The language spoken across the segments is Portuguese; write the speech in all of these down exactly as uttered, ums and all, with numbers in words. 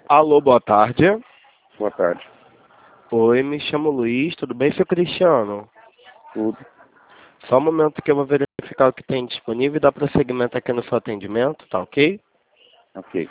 Alô, boa tarde. Boa tarde. Oi, me chamo Luiz, tudo bem, seu Cristiano? Tudo. Só um momento que eu vou verificar o que tem disponível e dar prosseguimento aqui no seu atendimento, tá ok? Ok.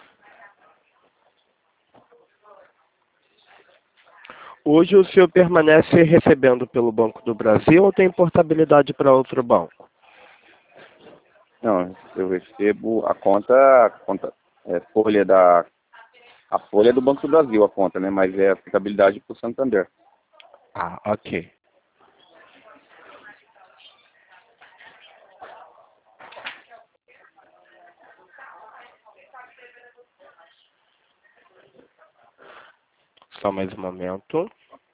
Hoje o senhor permanece recebendo pelo Banco do Brasil ou tem portabilidade para outro banco? Não, eu recebo a conta, a conta é, folha da a folha é do Banco do Brasil, a conta, né? Mas é aplicabilidade para o Santander. Ah, ok. Só mais um momento.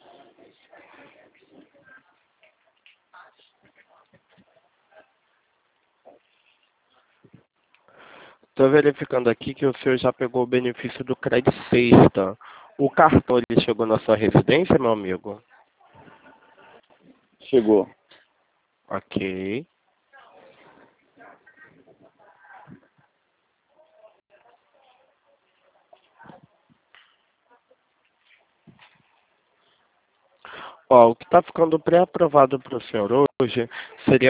Estou verificando aqui que o senhor já pegou o benefício do Crédito Sexta. O cartão ele chegou na sua residência, meu amigo? Chegou. Ok. Ó, o que está ficando pré-aprovado para o senhor hoje seria